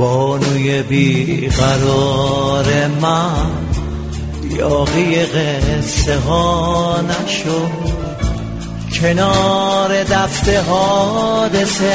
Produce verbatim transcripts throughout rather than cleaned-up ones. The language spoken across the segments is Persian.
بانوی بیقرار من یاغی قصه ها نشو، کنار دفته حادثه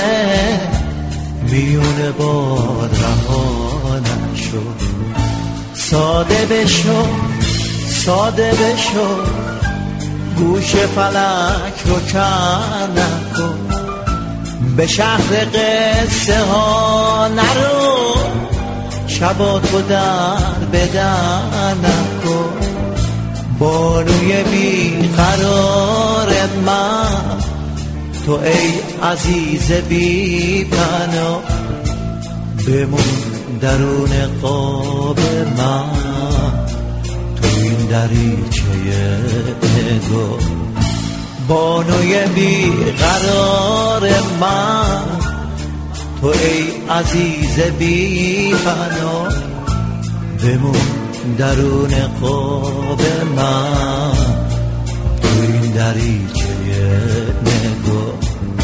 میون باد رها نشو. ساده بشو ساده بشو، گوش فلک رو کر نکن، به شهر قصه ها نرو، شباتو در بدر نکن. بانوی بیقرار من تو ای عزیز بی پناه، بمون درون قاب من تو این دریچه نگاه. بانوی بیقرار من تو ای عزیز بی پناه، بمون درون قاب من تو این دریچه نگاه.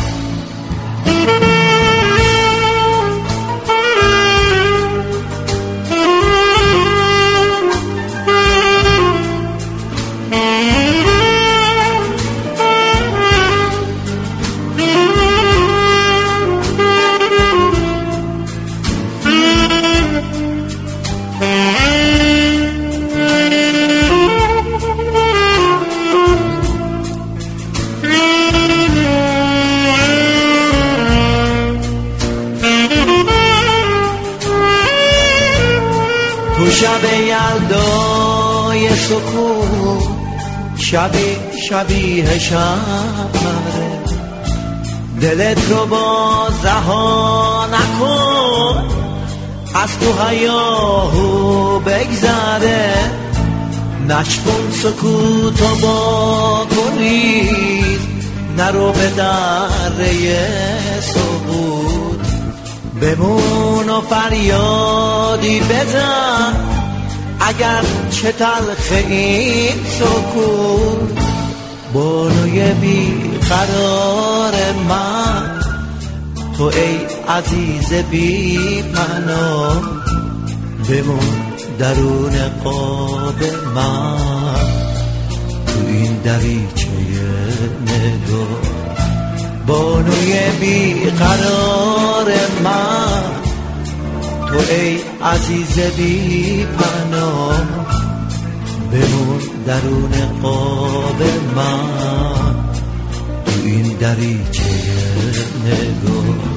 تو شب یلدای سکون شبی شبیه شمره، دلت رو باز رها نکن، از تو هیاهو بگذره، نشکن سکوتو با کنید، نرو به دره سقوط، بمون و فریادی بزن اگر چه تلخ این سکوت. بانوی بیقرار من تو ای عزیز بی پناه، بمون درون قاب من تو این دریچه نگاه. بانوی بیقرار من تو ای عزیز بی پناه، بمون درون قاب من تو این دریچه نگاه.